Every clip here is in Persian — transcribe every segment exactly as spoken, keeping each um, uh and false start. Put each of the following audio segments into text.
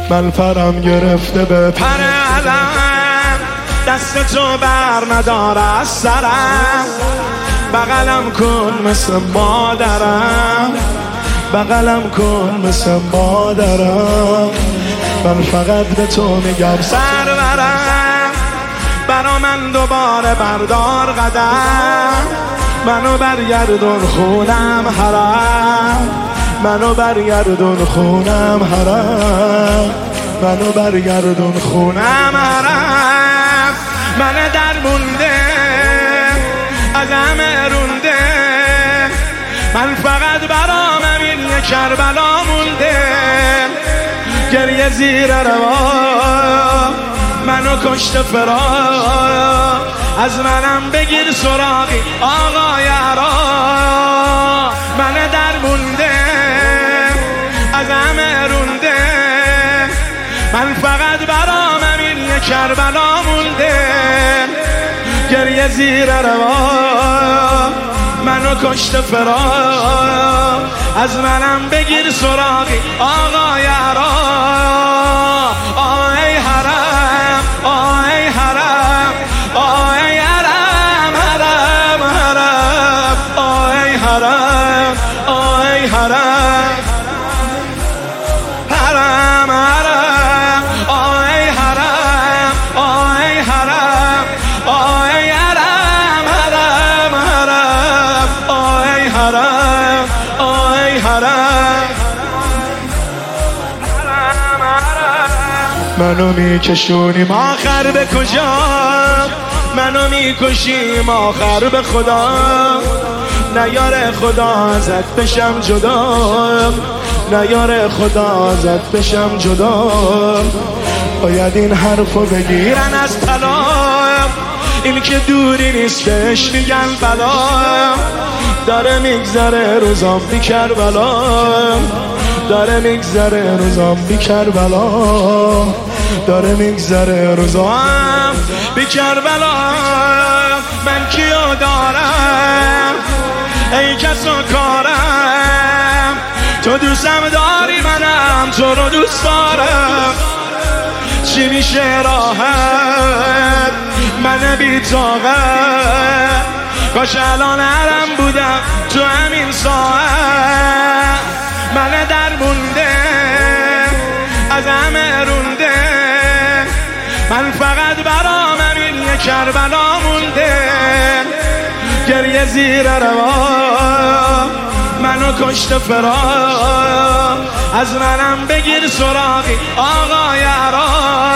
من پرم گرفته به پر علم، دست تو بر نداره از سرم، بغلم کن مثل مادرم، بغلم کن مثل مادرم. من فقط به تو میگم سرورم، برا من دوباره بردار قدم، منو برگردون خونم حرم، منو برگردون خونم حرم، منو برگردون خونم حرم. من در مونده از همه رونده، من فقط برام این یک کربلا مونده. گریه زیر روا منو کشت فرار، از منم بگیر سراغی آقای عرا. من در مونده از همه رونده، من فقط برام این یک کربلا مونده. گریه زیر روا منو کشت فرار، از منم بگیر سراغی آقای عرا. آی حرم آی حرم آی حرم حرم حرم آی حرم آی حرم حرم حرم آی حرم آی حرم آی حرم حرم حرم آی حرم آی حرم. منو میکشونیم آخر به کجا، منو میکشیم آخر به خدا. نیاره خدا ازت بشم جدا، نیاره خدا ازت بشم جدا. باید این حرفو بگیرن از طلاق، این که دوری نیست بهش میگن بلا. داره میگذره روزام بی کربلا، داره میگذره روزام بی کربلا، داره میگذره روزام بی کربلا. من کیو دارم ای کس و کارم، تو دوستم داری منم تو رو دوست دارم. چی میشه راحت من بی طاقت، کاش الان حرم بودم تو همین ساعت. من در مونده از همه رونده، من فقط برام این یک کربلا مونده. گریه زیر روا منو کشت فرار، از منم بگیر سراغی آقای عرا.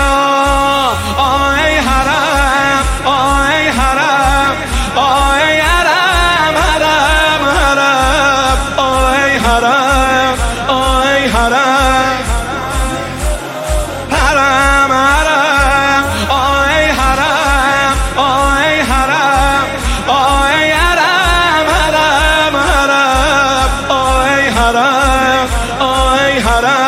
آی حرم آی حرم آی حرم حرم حرم آی حرم آی حرم حرم حرم آی حرم آی حرم آی حرم حرم حرم آی حرم آی حرم.